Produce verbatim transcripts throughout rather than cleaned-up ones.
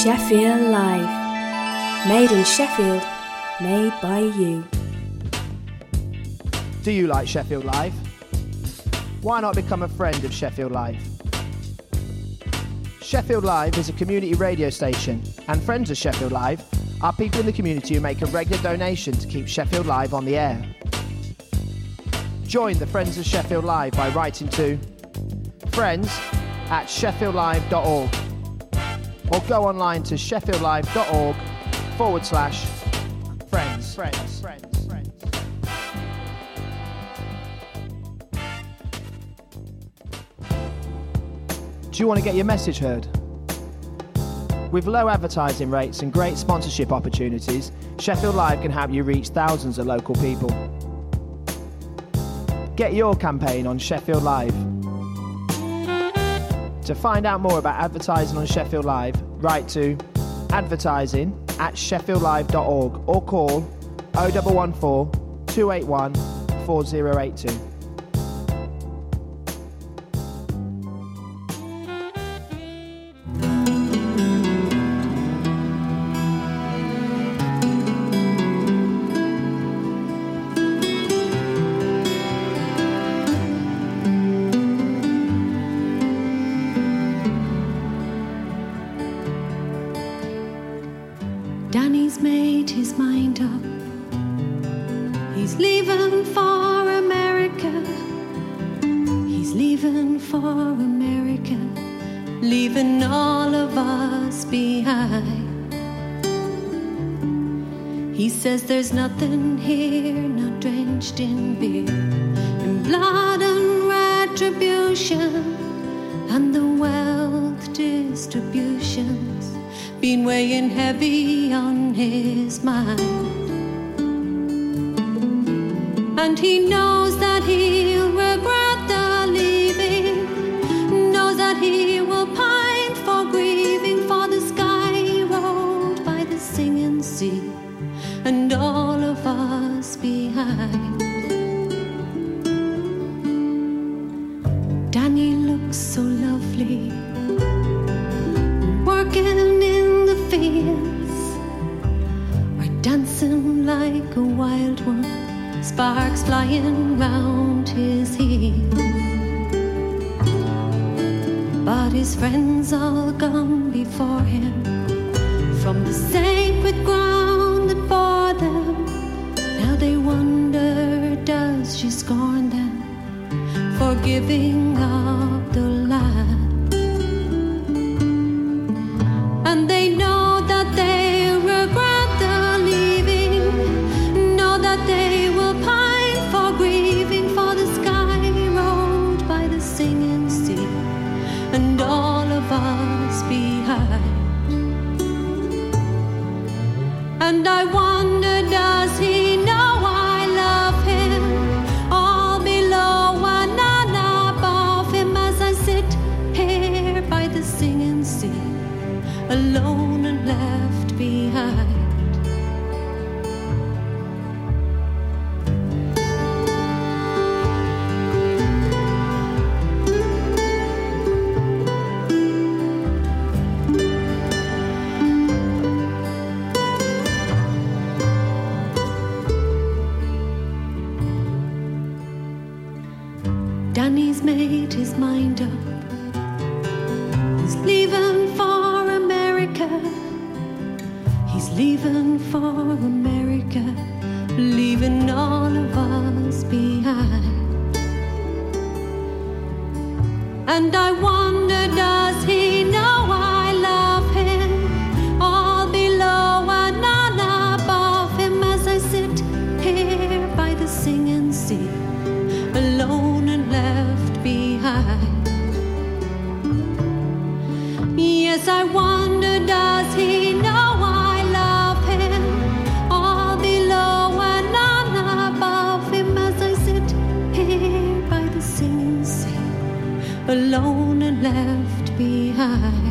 Sheffield Live. Made in Sheffield, made by you. Do you like Sheffield Live? Why not become a friend of Sheffield Live? Sheffield Live is a community radio station, and friends of Sheffield Live are people in the community who make a regular donation to keep Sheffield Live on the air. Join the Friends of Sheffield Live by writing to friends at sheffield live dot org or go online to sheffield live dot org forward slash friends. Friends, friends, friends. Do you want to get your message heard? With low advertising rates and great sponsorship opportunities, Sheffield Live can help you reach thousands of local people. Get your campaign on Sheffield Live. To find out more about advertising on Sheffield Live, write to advertising at sheffield live dot org or call oh one one four, two eight one, four oh eight two. Danny's made his mind up. He's leaving for America. He's leaving for America, leaving all of us behind. He says there's nothing here, not drenched in beer, in blood and retribution, and the wealth distributions been weighing heavy on his mind. And he knows that he'll regret the leaving, knows that he will pine for grieving for the sky rolled by the singing sea and all of us behind. Danny looks so lovely, working in the fields, or dancing like a wild one, sparks flying round his heels. But his friends all gone before him, from the sacred ground that bore them. Now they wonder, does she scorn them for giving up the land? And they know that they regret the leaving, know that they will pine for grieving for the sky rolled by the singing sea and all of us behind. And I wonder, does he know I love him, all below and none above him, as I sit here by the singing sea, alone and left behind. Danny's made his mind up. He's leaving for America. He's leaving for America, leaving all of us behind. And I wonder, does he know I love him, all below and none above him, as I sit here by the singing sea, alone and left behind. Yes, I wonder, does he know I love him, all below and none above him, as I sit here by the singing sea, alone and left behind.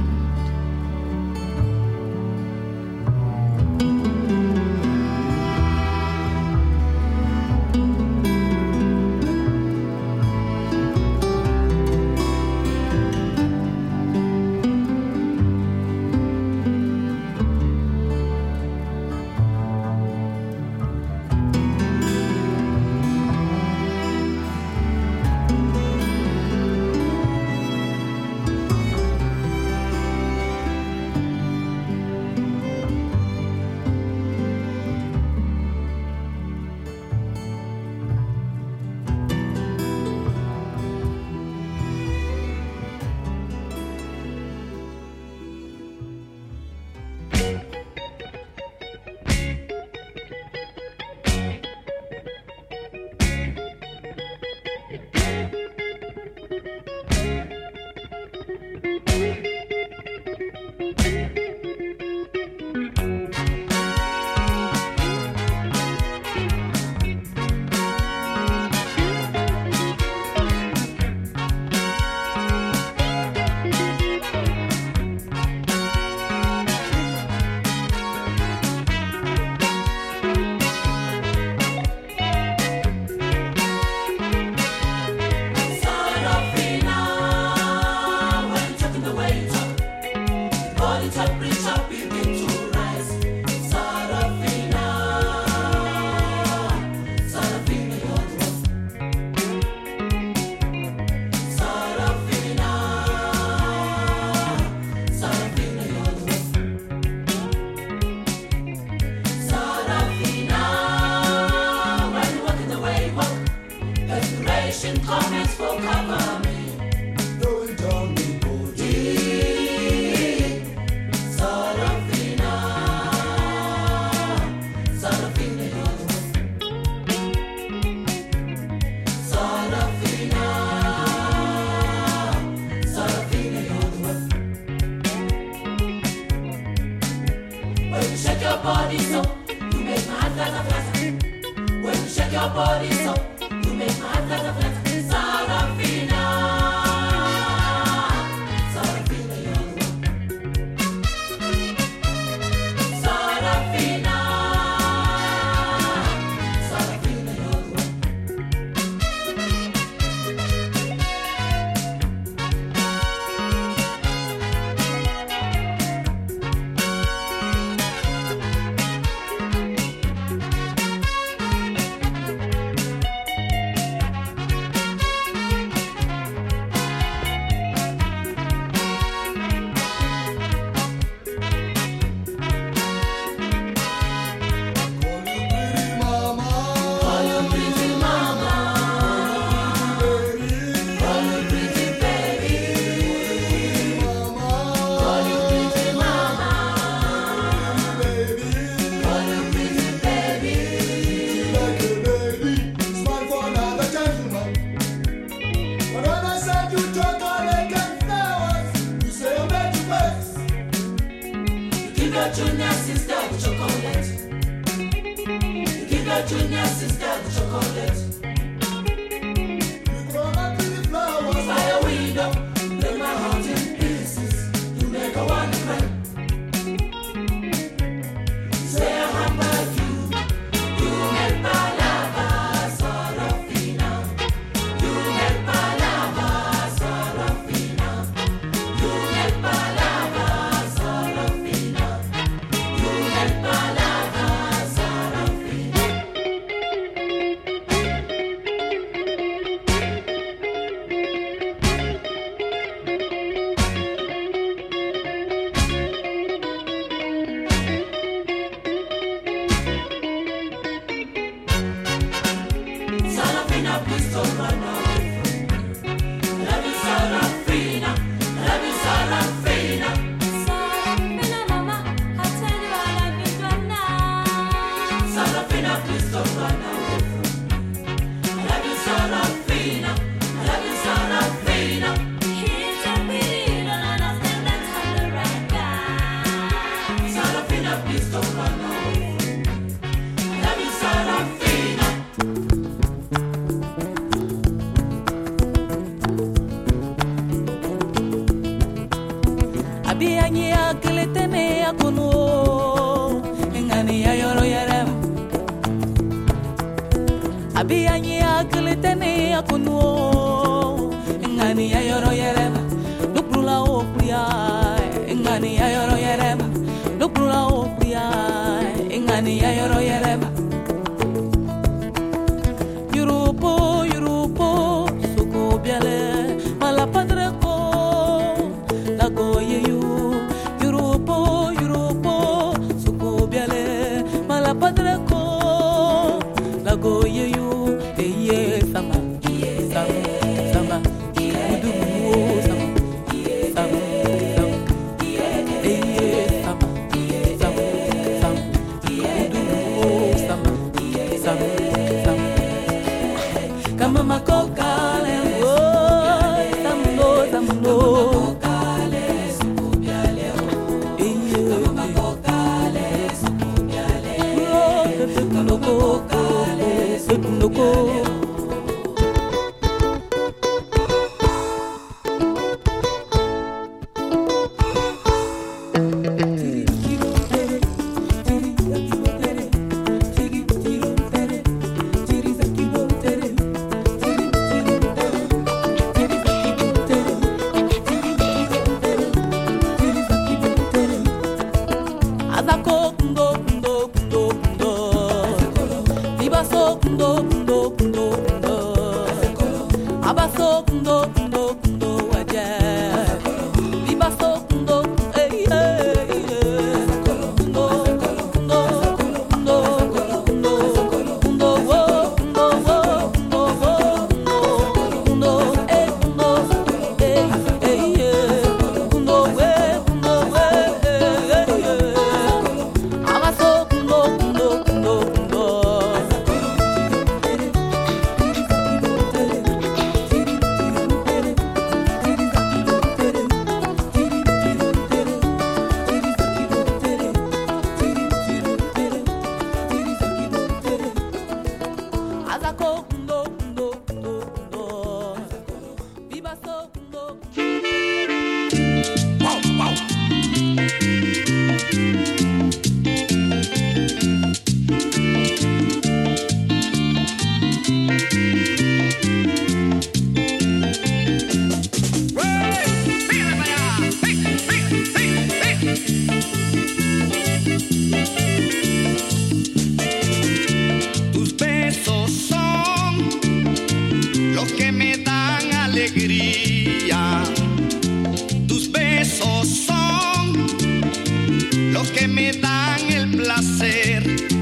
que me dan el placer.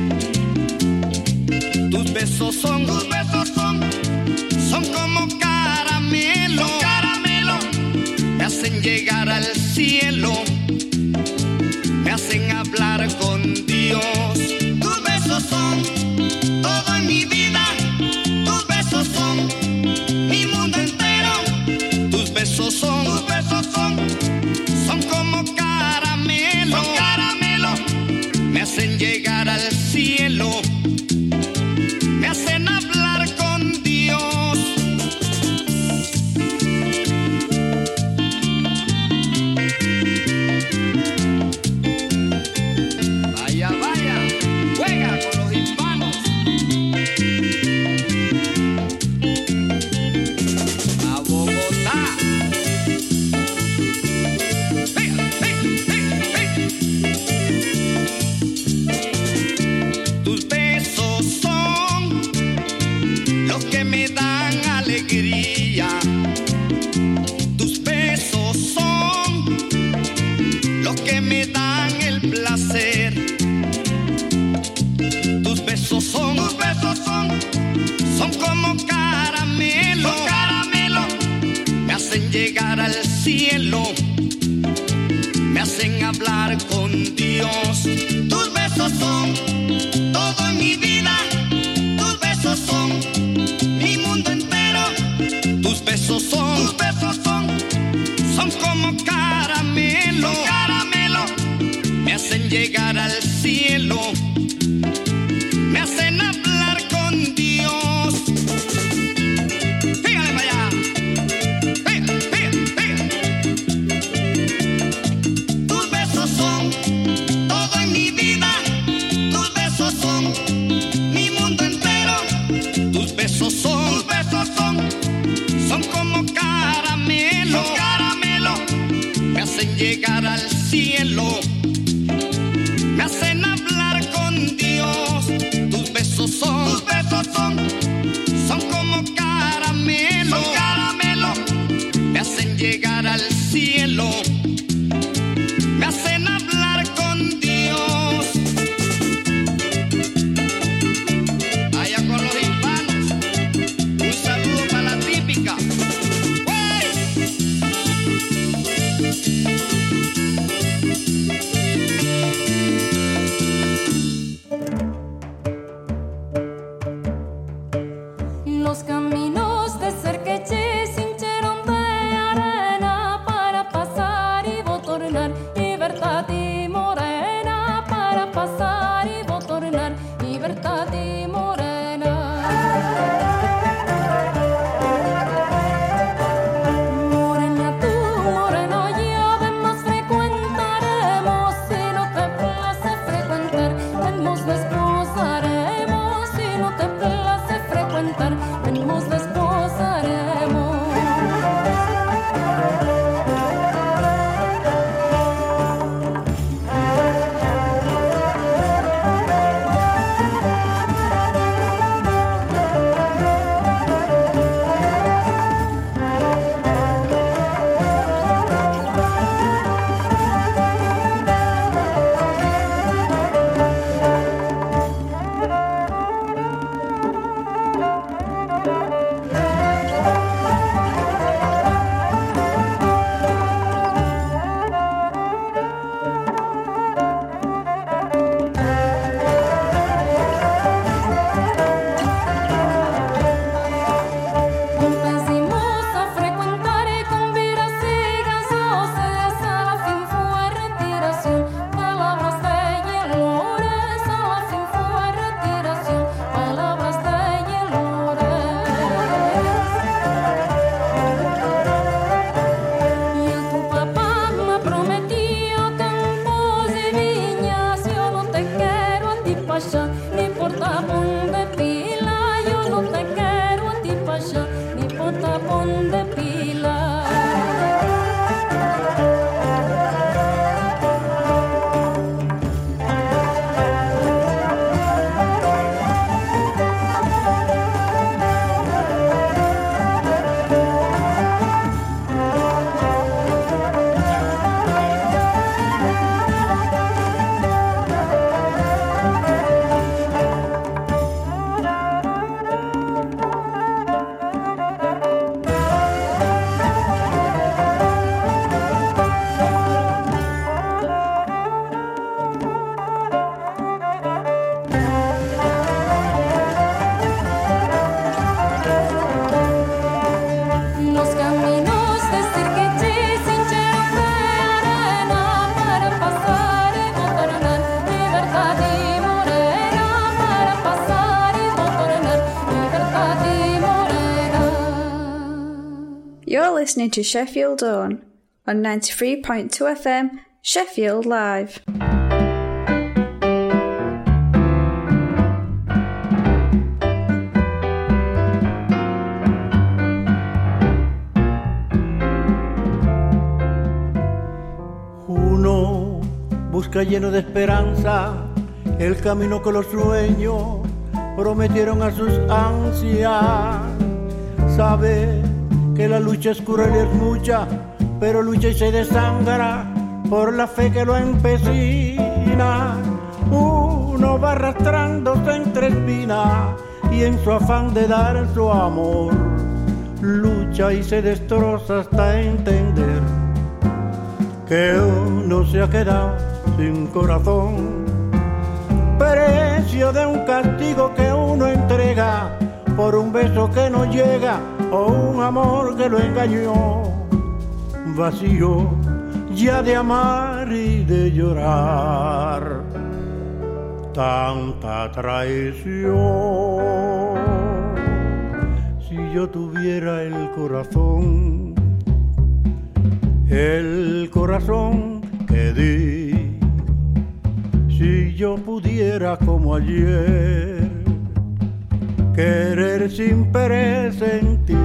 Tus besos son, tus besos son, son como caramelo, caramelo. Me hacen llegar al cielo, me hacen hablar con Dios. Tus besos son todo en mi vida, tus besos son mi mundo entero. Tus besos son, tus besos son, son como caramelo, caramelo. Me hacen llegar al cielo, me hacen hablar con Dios. Vaya, vaya, juega con los hispanos. A Bogotá. Venga, venga, venga, venga. Tus besos son los que me dan alegría. Tus besos son los que me dan el placer. Tus besos son, tus besos son, son como caramelo, caramelo. Me hacen llegar al cielo, me hacen hablar con Dios. Tus besos son todo en mi vida, tus besos son mi mundo entero. Tus besos son, tus besos son, son como caramelo, caramelo. Me hacen llegar al cielo, me hacen hablar con Dios. Fíjale para allá. Fíjale, fíjale, fíjale. Tus besos son todo en mi vida, tus besos son mi mundo entero. Tus besos son, tus besos son, son como caramelo, caramelo. Me hacen llegar al cielo, me hacen hablar con Dios. Tus besos son, tus besos son, son como caramelo, caramelo. Me hacen llegar al cielo, me hacen hablar con Dios. Allá con los hispanos, un saludo para la típica. Los caminos de Cerqueche se hincharon de arena para pasar y botornar. Libertad y morena para pasar y botornar. Libertad y morena. Morena tú, morena ya, ven más frecuentaremos. Si no te place frecuentar, ven nos desposaremos. Si no te place frecuentar, ven nos desposaremos. listening to Sheffield Own on ninety-three point two F M, Sheffield Live. Uno busca lleno de esperanza el camino que los sueños prometieron a sus ansias. Sabe que la lucha es cruel y es mucha, pero lucha y se desangra por la fe que lo empecina. Uno va arrastrándose entre espinas y en su afán de dar su amor lucha y se destroza hasta entender que uno se ha quedado sin corazón, precio de un castigo que uno entrega por un beso que no llega o un amor que lo engañó, vacío ya de amar y de llorar, tanta traición. Si yo tuviera el corazón, el corazón que di, si yo pudiera como ayer querer sin presentir,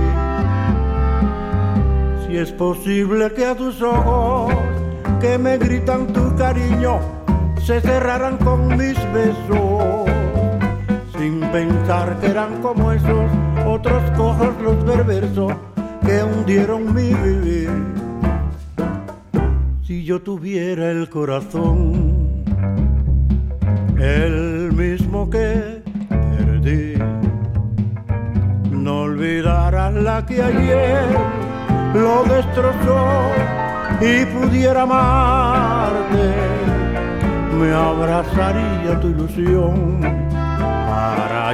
si es posible que a tus ojos que me gritan tu cariño se cerraran con mis besos, sin pensar que eran como esos otros cojos los perversos que hundieron mi vivir. Si yo tuviera el corazón, el mismo que perdí, no olvidarás la que ayer lo destrozó y pudiera amarte, me abrazaría tu ilusión para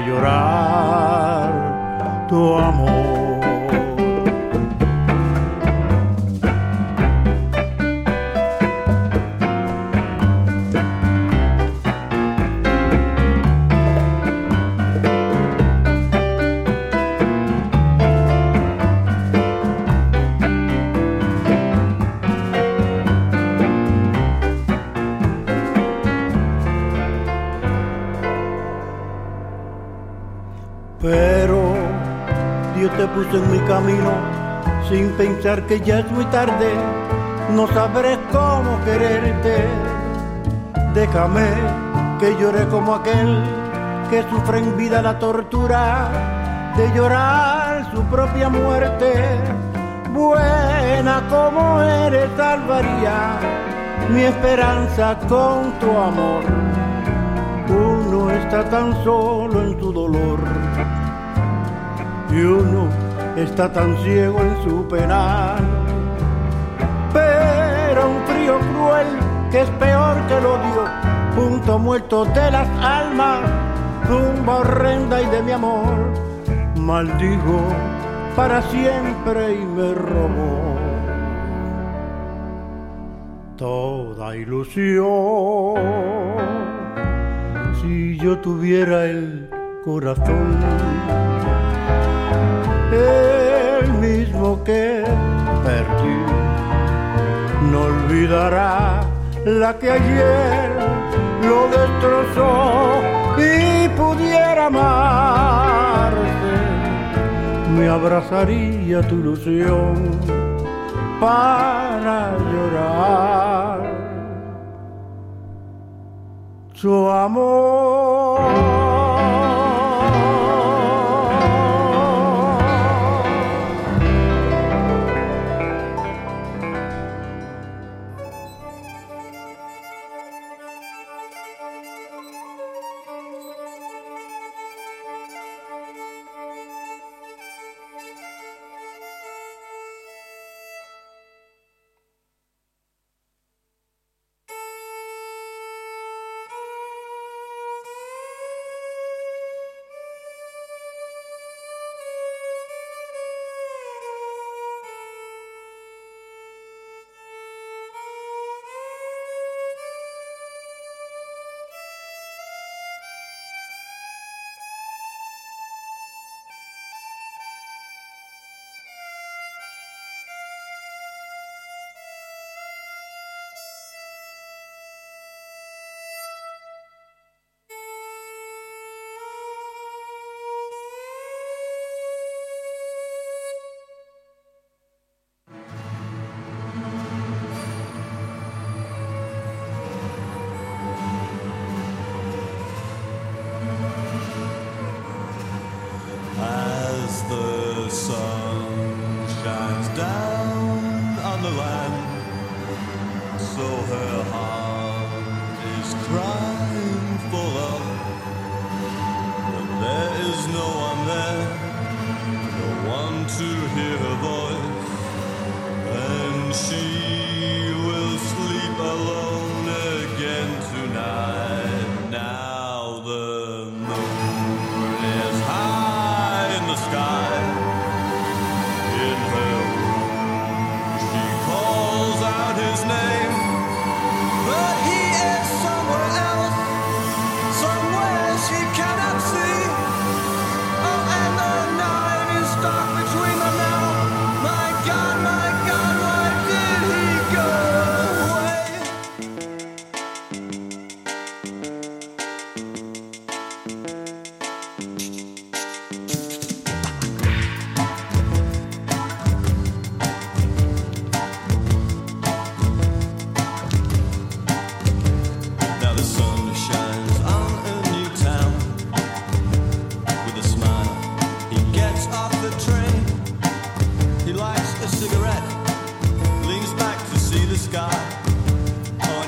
llorar tu amor. Pero Dios te puso en mi camino sin pensar que ya es muy tarde, no sabré cómo quererte. Déjame que llore como aquel que sufre en vida la tortura de llorar su propia muerte. Buena como eres, salvaría mi esperanza con tu amor. Uno está tan solo en su dolor y uno está tan ciego en su penal, pero un frío cruel que es peor que el odio, punto muerto de las almas, tumba horrenda y de mi amor, maldigo para siempre y me robó toda ilusión. Si yo tuviera el corazón, el mismo que perdí, no olvidará la que ayer lo destrozó y pudiera amarse, me abrazaría tu ilusión para llorar su amor.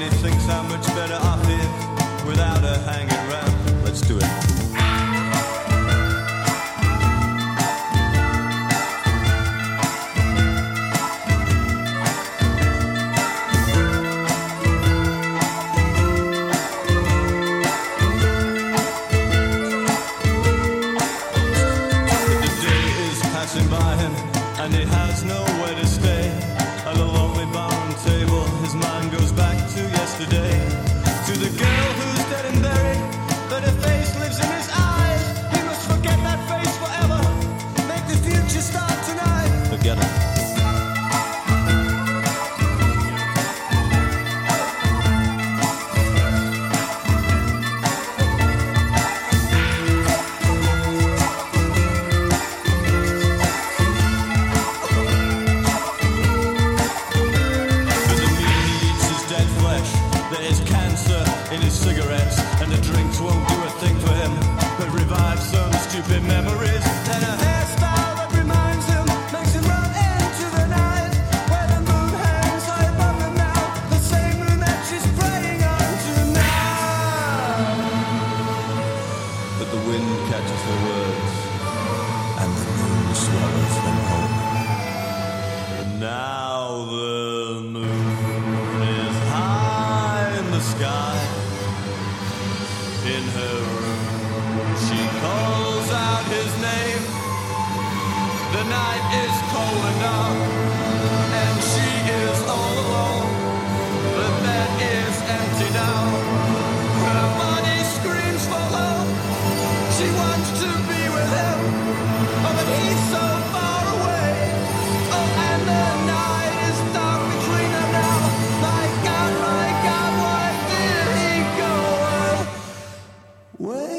me thinks how much better I feel without her hanging round. Let's do it. By him, and he has nowhere to stay. At a lonely barroom table, his mind goes back to yesterday, to the girl who's dead and buried, but her face lives in his eyes. He must forget that face forever, make the future start tonight. Forget it. Cigarettes and the drinks won't do a thing for him, but revive some stupid memories and a hairstyle that reminds him, makes him run into the night where the moon hangs high above him now, the same moon that she's praying on tonight. But the wind catches her words and the moon swallows them whole. And now the moon is high in the sky. In her room, she calls out his name. The night is cold enough, and she is all alone. The bed is empty now. Her body screams for help. She wants to be with him, oh, but he's so far away. Oh, and the night is dark between them now. My God, my God, why did he go away?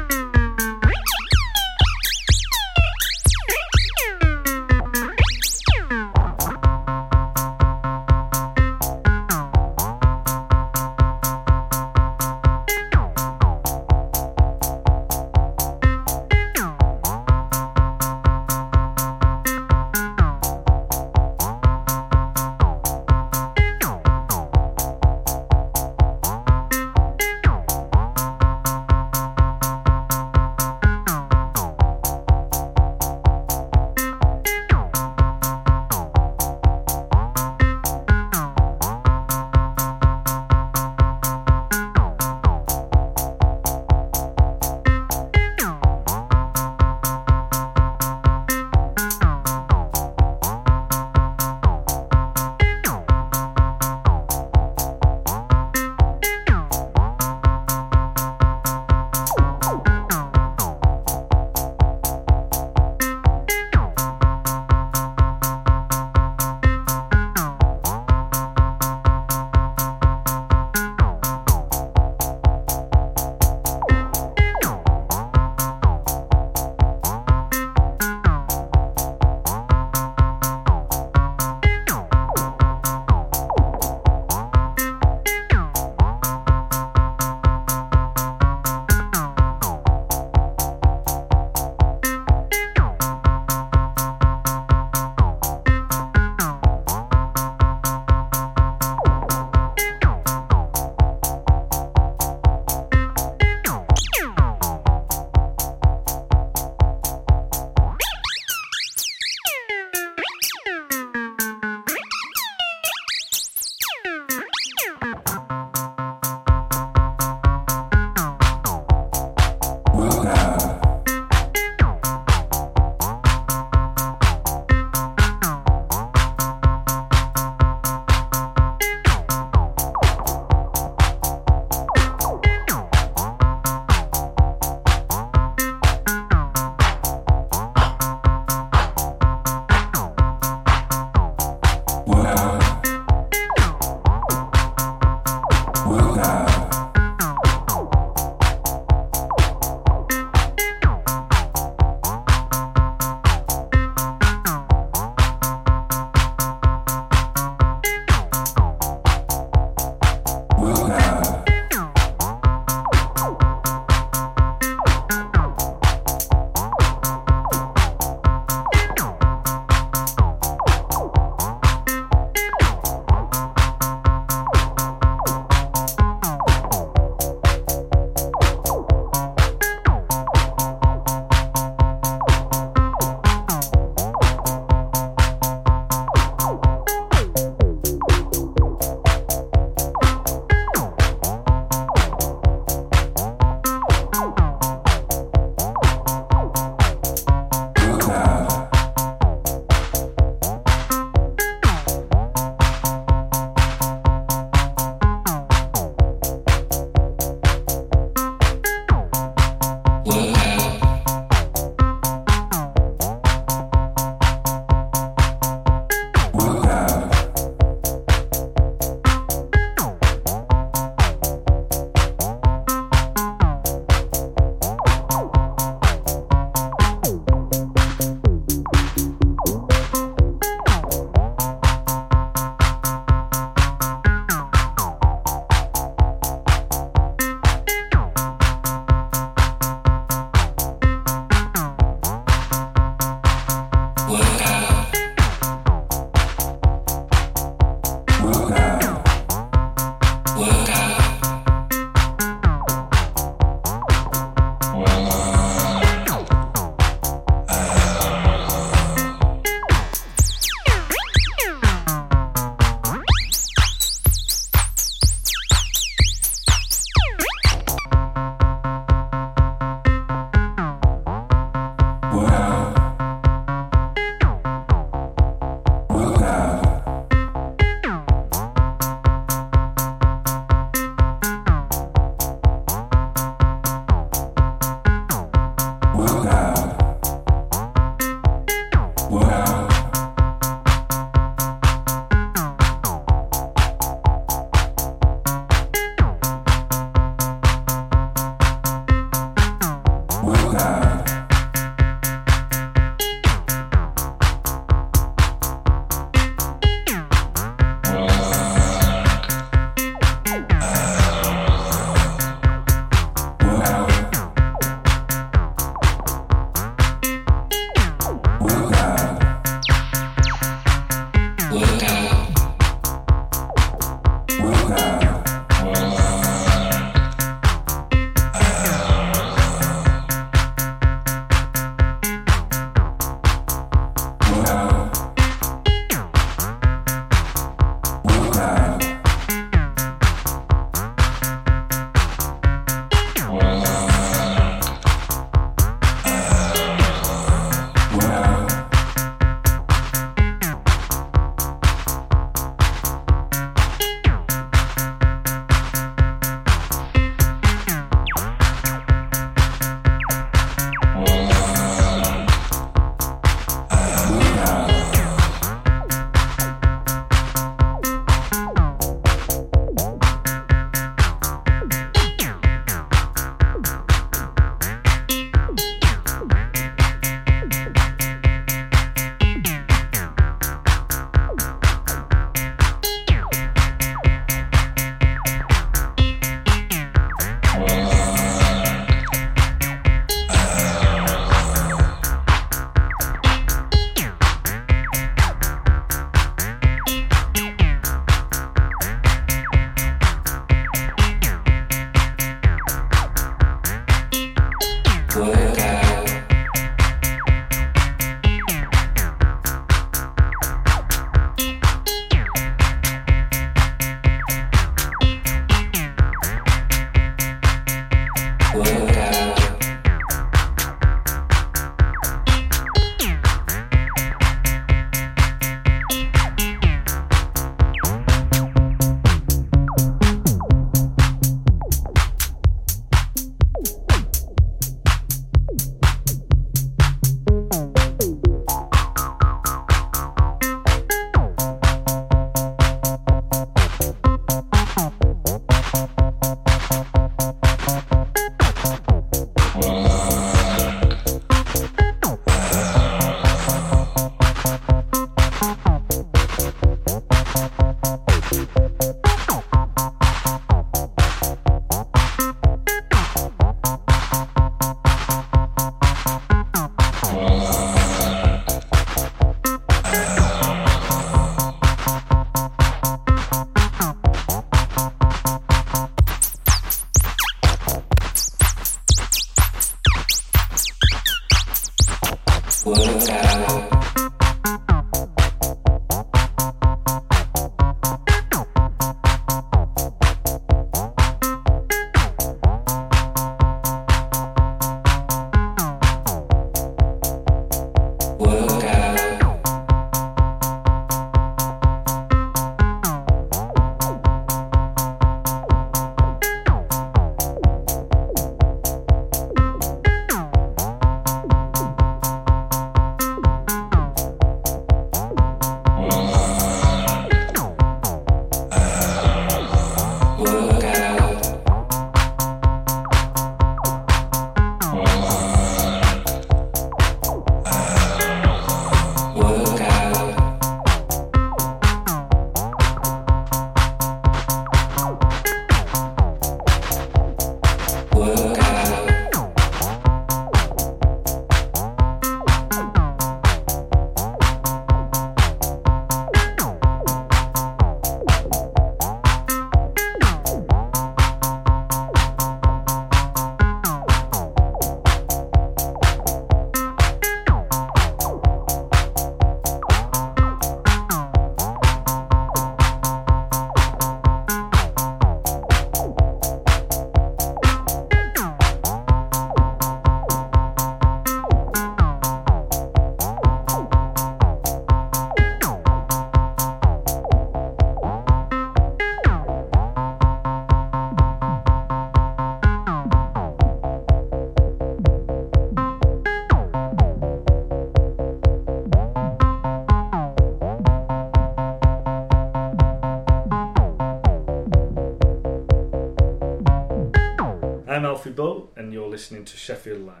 Alfie Bull, and you're listening to Sheffield Live.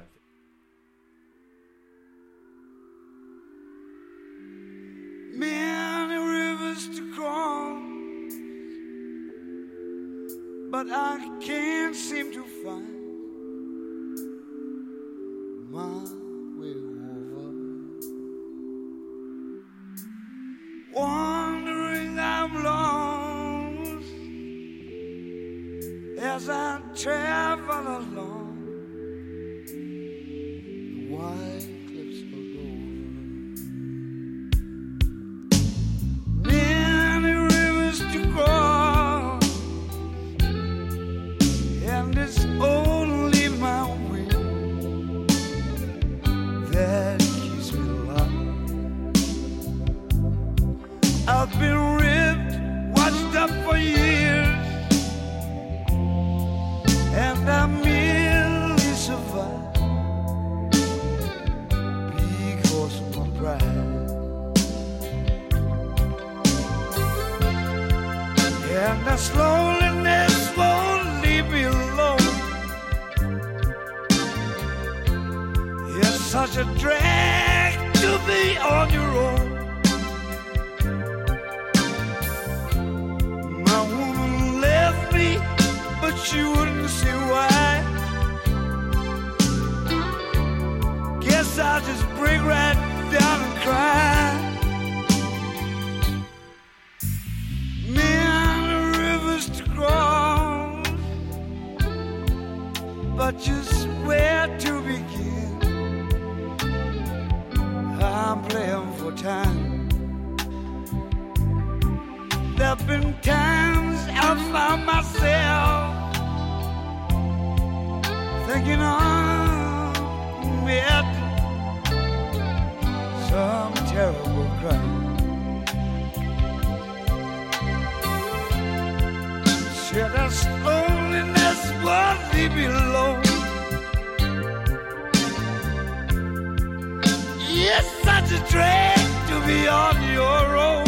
Many rivers to cross, but I can't seem to find my way over. Wandering I'm lost as I travel along the white cliffs of Dover. Many rivers to cross, and it's only my will that keeps me alive. I've been ripped, watched up for years, and I merely survive because of my pride. And that loneliness won't leave me alone. It's such a drag to be on your own. My woman left me, but she wouldn't see why. Guess I'll just break right down and cry. Many rivers to cross, but just where to begin? I'm playing for time. There've been times I found myself thinking I'm at some terrible crime. Said this loneliness won't leave me alone. It's such a drag to be on your own.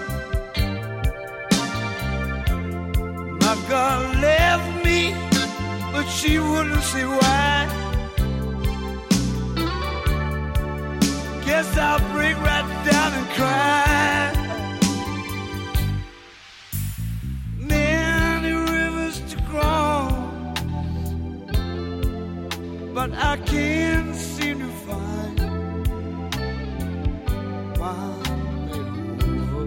My girl left me, but she wouldn't see why. Guess I'll break right down and cry. Many rivers to cross, but I can't seem to find my way over.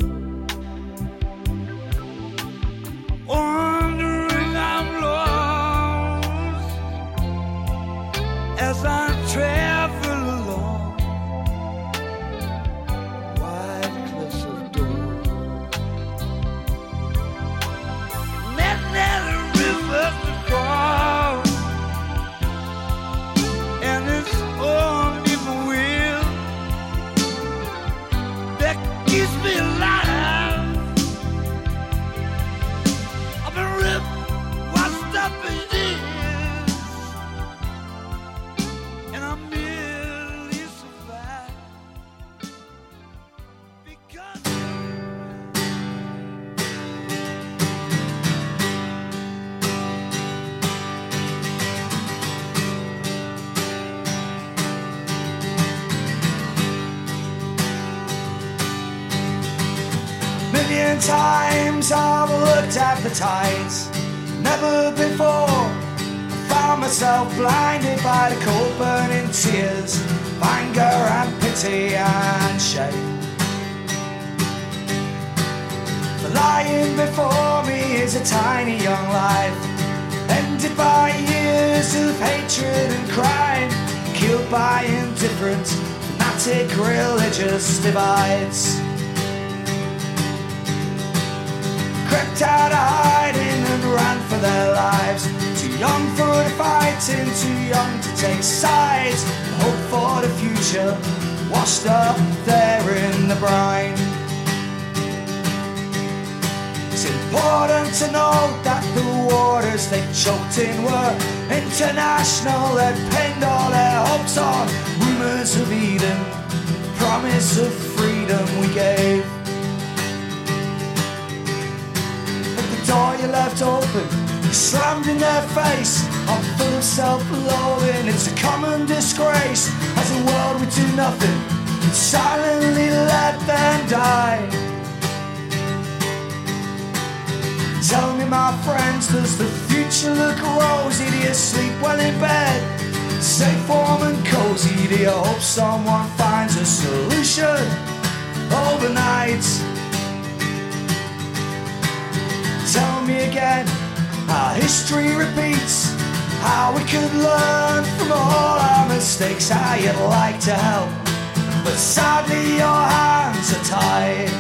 Wandering I'm lost as I travel along wide cliffs of Dover. Many rivers to cross, and it's only my will that keeps me alive. I've been ripped, washed up for years, and I merely survive because million times I've looked at the tides. Never before I found myself blinded by the cold burning tears of anger and pity and shame. The lying before me is a tiny young life, ended by years of hatred and crime, killed by indifferent, fanatic religious divides. Crept out of hiding and ran for their lives. Too young for the fighting, too young to take sides. The hope for the future washed up there in the brine. It's important to know that the waters they choked in were international. They pinned all their hopes on rumours of Eden, the promise of freedom we gave. Door you left open, slammed in their face, are full of self-loathing. It's a common disgrace as a world we do nothing and silently let them die. Tell me, my friends, does the future look rosy? Do you sleep well in bed, safe, warm and cozy? Do you hope someone finds a solution overnight? Tell me again how history repeats, how we could learn from all our mistakes, how you'd like to help, but sadly your hands are tied.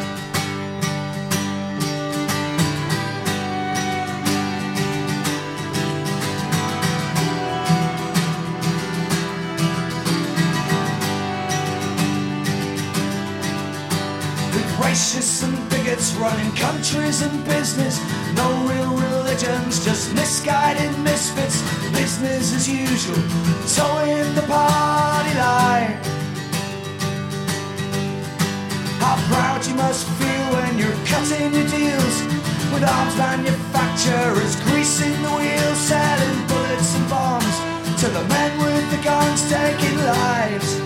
Racists and bigots running countries and business, no real religions, just misguided misfits. Business as usual, towing the party line. How proud you must feel when you're cutting your deals with arms manufacturers, greasing the wheels, selling bullets and bombs to the men with the guns taking lives.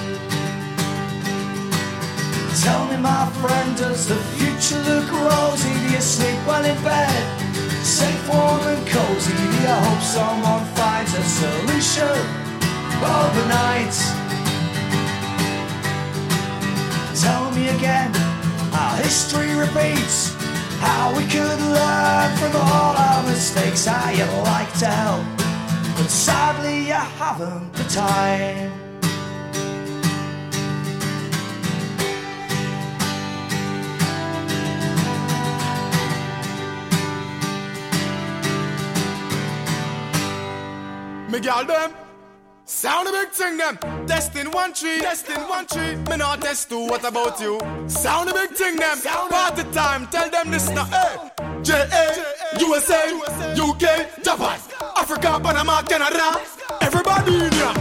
Tell me, my friend, does the future look rosy? Do you sleep well in bed, safe, warm and cozy? Do you hope someone finds a solution overnight? Tell me again how history repeats, how we could learn from all our mistakes, how you'd like to help, but sadly you haven't the time. Me gal them, sound a big thing them. Testing one tree, testing one tree. Me not test two, what about you? Sound a big thing them. Party time, tell them this now. Hey. J A, U S A, U K, Japan, Africa, Panama, Canada. Everybody in ya.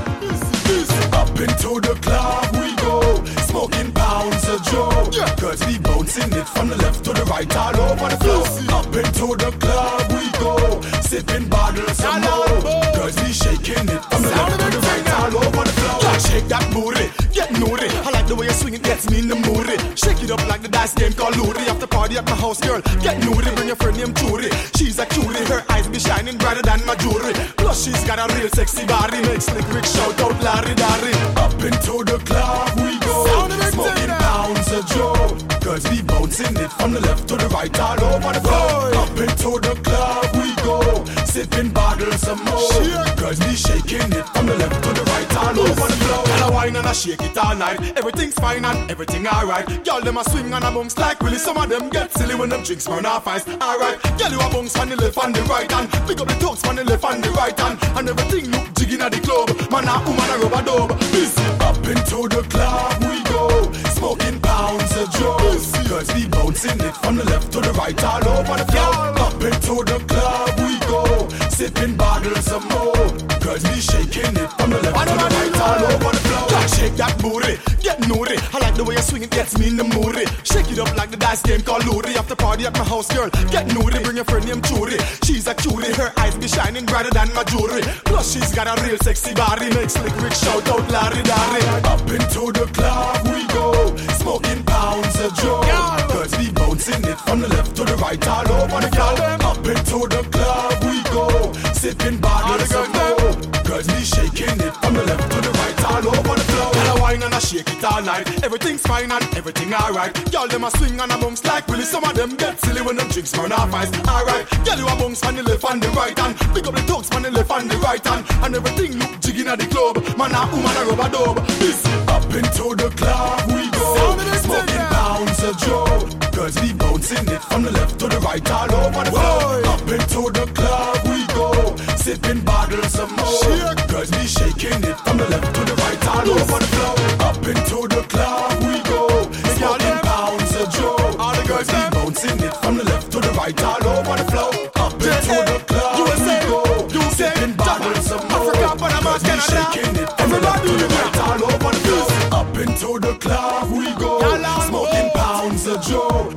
Up into the club we go, smoking pounds of joe. Yeah. Cause we bouncing it from the left to the right, all over the floor. Up into the club we go, sipping bottles of more. Cause we shaking it from the left to the right, all over the floor. Yeah, shake that booty, get naughty. I like the way you swing it, gets me in the mood. Shake it up like the dice game called Luri. After party at my house, girl, get naughty. Bring your friend named Churi. She's a cutie, her eyes be shining brighter than my jewelry. Plus she's got a real sexy body, makes Slick Rick shout out Larry Darry. Up into the club we go, smoking pounds of joe. Cause we bouncing it from the left to the right, all over the floor. Up into the club we go, sipping bottles of more. Cause we shaking it from the left to the right, all over the floor. And I wine and I shake it all night. Everything's fine and everything alright. Y'all them a swing and a bounce like Willie. Some of them get silly when them drinks burn off ice. Alright, y'all you a bounce on the left and the right hand. Pick up the toes on the left and the right hand. And everything look jiggy at the club. Man a woman a rubber dub. Busy. Up into the club we go, smoking pounds of joe. Cause we bouncing it from the left to the right, all over the floor. Up into the club we go, sipping bottles of more. Cause we shaking it from the left to the right, all over the floor. Yeah, shake that booty, get naughty. I like the way you swing it, gets me in the mood. Shake it up like the dice game called Luri. After party at my house, girl, get naughty. Bring your friend named Churi. She's a cutie, her eyes be shining brighter than my jewelry. Plus she's got a real sexy body, makes Slick Rick shout out Larry Darry. Up into the club we go, smoking pounds of joe. Cause we bouncing it from the left to the right, all over the floor. Up into the club we go, sipping bottles of more. Cause we shaking it from the left to the right, all over the floor. And I wine and I shake it all night. Everything's fine and everything alright. Y'all them a swing and a bounce like Willie. Some of them get silly when them drinks burn off ice. Alright, y'all you a bounce on the left and the right hand. Pick up the toes on the left and the right hand. And everything look jiggy at the club. Man a woman a rubber dub. This up into the club we go, smoking pounds of joe. Cause we bouncing it from the left to the right, all over the floor. Up into the club we go, sipping bottles of more. Cause we shaking it from the left to the right, all over the floor. Up into the club we go, smoking pounds of joe. Cause we bouncing it from the left to the right, all over the floor. Up into the club we go, sipping bottles of more. Cause we shaking it from the left to the right, all over the floor. Up into the club we go, smoking pounds of joe. Cause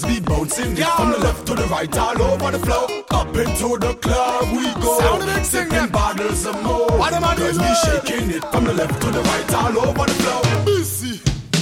girls be bouncing yeah. From the left to the right, all over the floor. Up into the club we go. Sound the big sing them bottles of more. What am I doing? Girls be shaking it from the left to the right, all over the floor. Easy.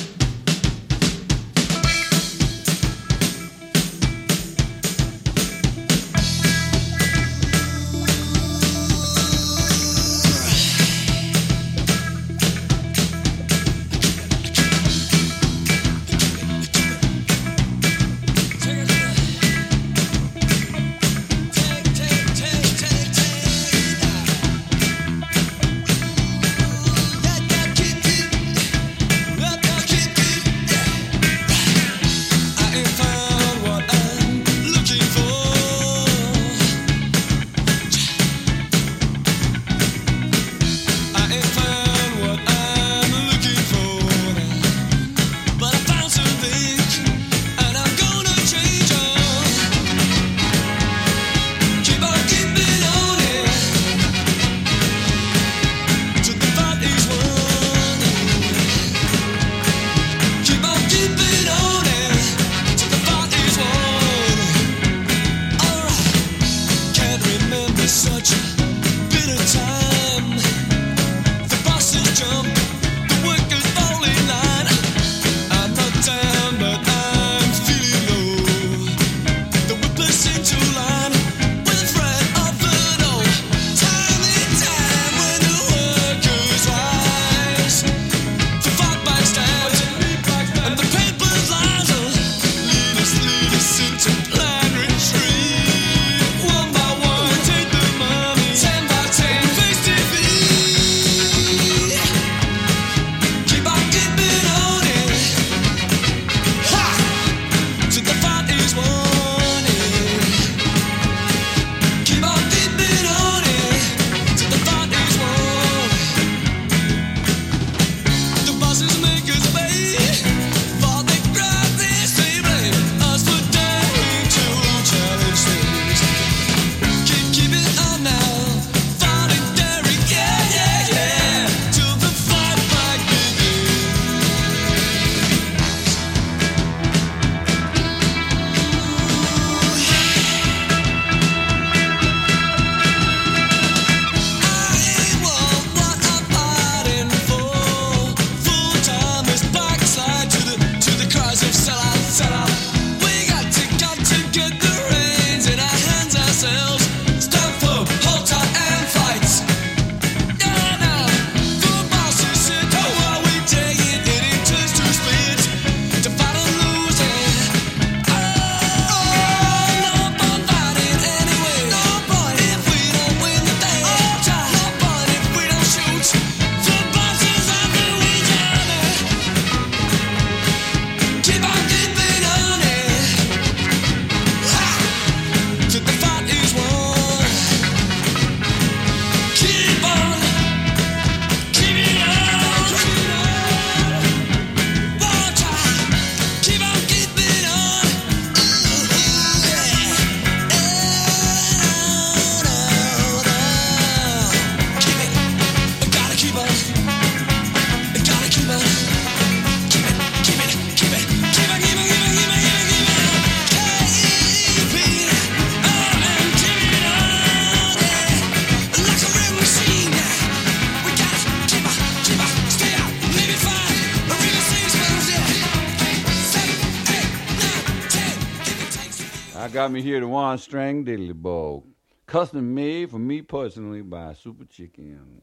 Got me here the one string diddly bow, custom made for me personally by Super Chicken.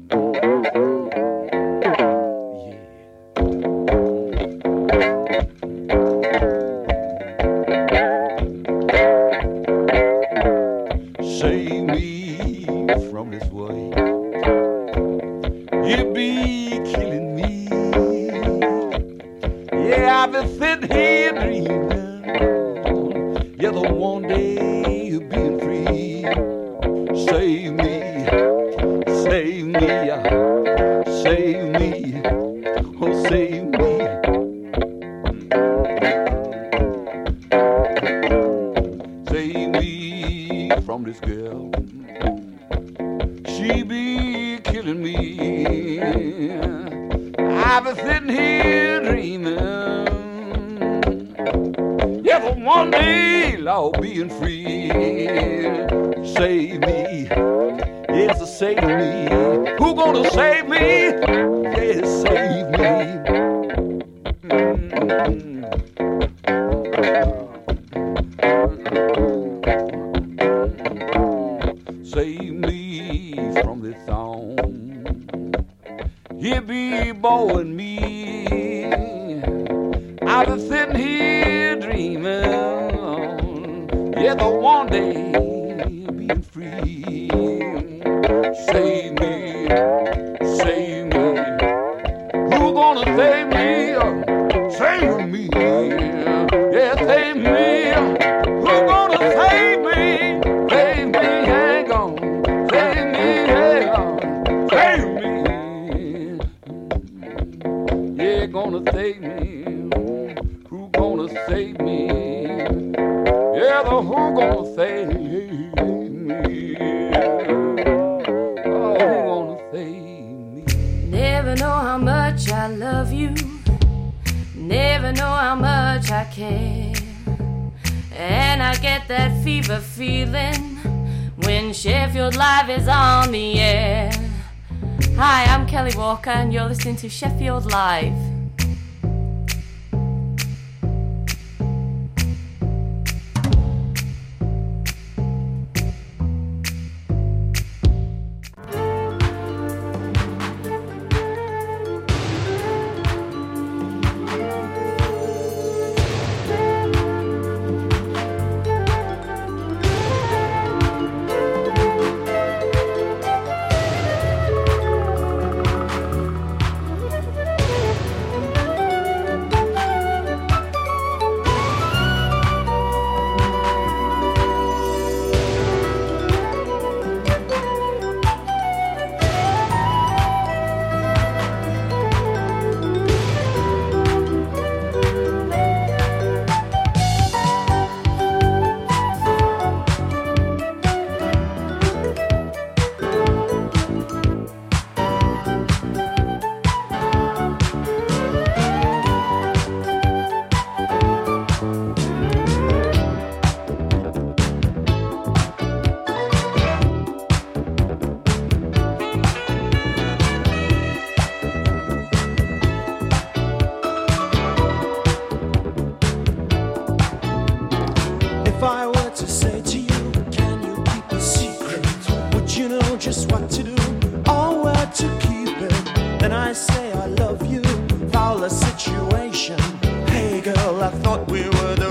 Save me from this way. You be killing me. Yeah, I've been sitting here dreaming. Yeah, the one day you're being free. Save me, save me, save me, oh save me. Save me from this girl. She be killing me. I've been sitting here dreaming. Yeah, the one one day I'll being free. Save me, yes, save me. Who gonna save me? Yes, save me. Mm-hmm. Save me from the thorn. He be blowing me out of thin here dreaming. Yeah, the one day being free. Save me, save me. Who gonna save me? Save me. Yeah, save me. Who gonna save me? Save me, hang on. Save me, hang on. Save me. Yeah, gonna save me. Who gonna save me? Yeah, the who gonna save me? Oh, who gonna save me? Never know how much I love you. Never know how much I care. And I get that fever feeling when Sheffield Live is on the air. Hi, I'm Kelly Walker and you're listening to Sheffield Live. If I were to say to you, can you keep a secret? Would you know just what to do or where to keep it? Then I say I love you, foul a situation. Hey girl, I thought we were the